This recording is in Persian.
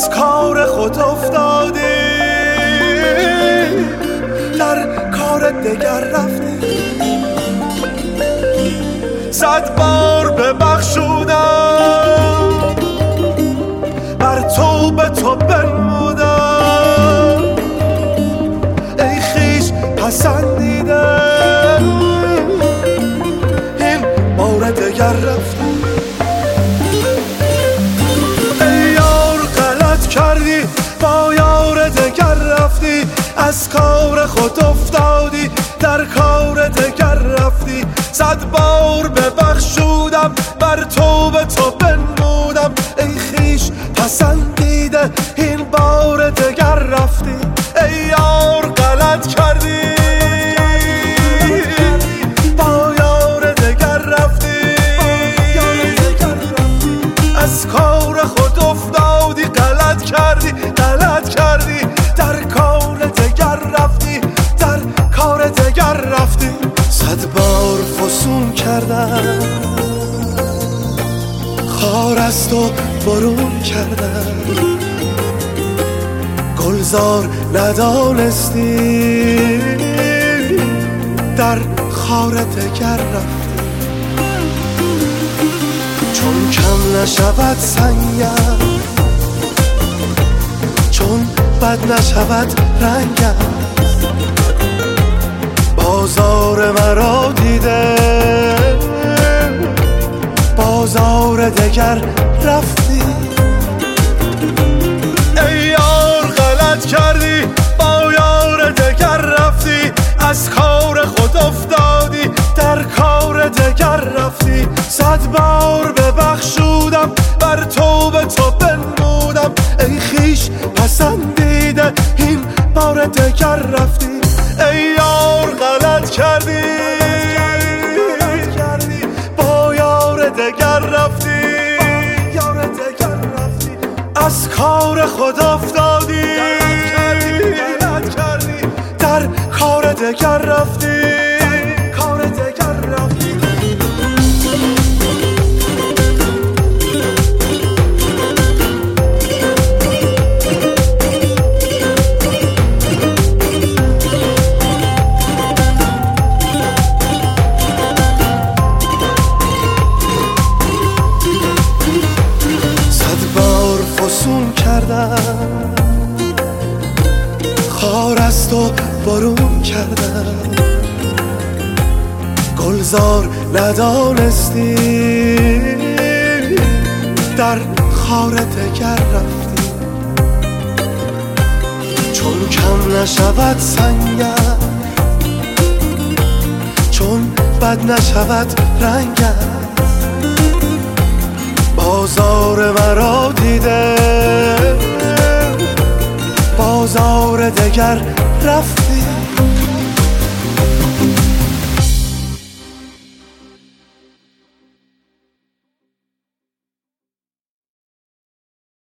از کار خود افتادی، در کار دگر رفتی. 100 بار ببخشودم، بر تو به تو بنمودم، ای خویش پسندیده این بار دگر رفتی. ای یار غلط کردی با یار دگر رفتی، از کار خود افتادی در کار دگر رفتی. 100 بار ببخشودم، بر تو به تو بنمودم، ای خویش پسندیده این بار دگر رفتی. ای یار غلط کردی با یار دگر رفتی، از کار خود افتادی، غلط کردی در کار دگر رفتی، در کار دگر رفتی. 100 بار فسون کردم، خار از تو برون کردم، گلزار ندانستی در خار دگر رفتی. چون کم نشود سنگم، چون بد نشود رنگم، بازار مرا دیده بازار دگر رفتی. ای یار غلط کردی با یار دگر رفتی، از کار خود افتادی در کار دگر رفتی. 100 بار ببخشودم، بر تو به تو بنمودم، ای خویش پسندیده این بار دگر رفتی. ای یار غلط کردی با یار دگر رفتی، از کار خود افتادی در کار دگر رفتی. خار از تو برون کردم، گلزار ندانستی در خار دگر رفتی. چون کم نشود سنگم، چون بد نشود رنگم، بازار مرا دیده بازار دگر رفتی.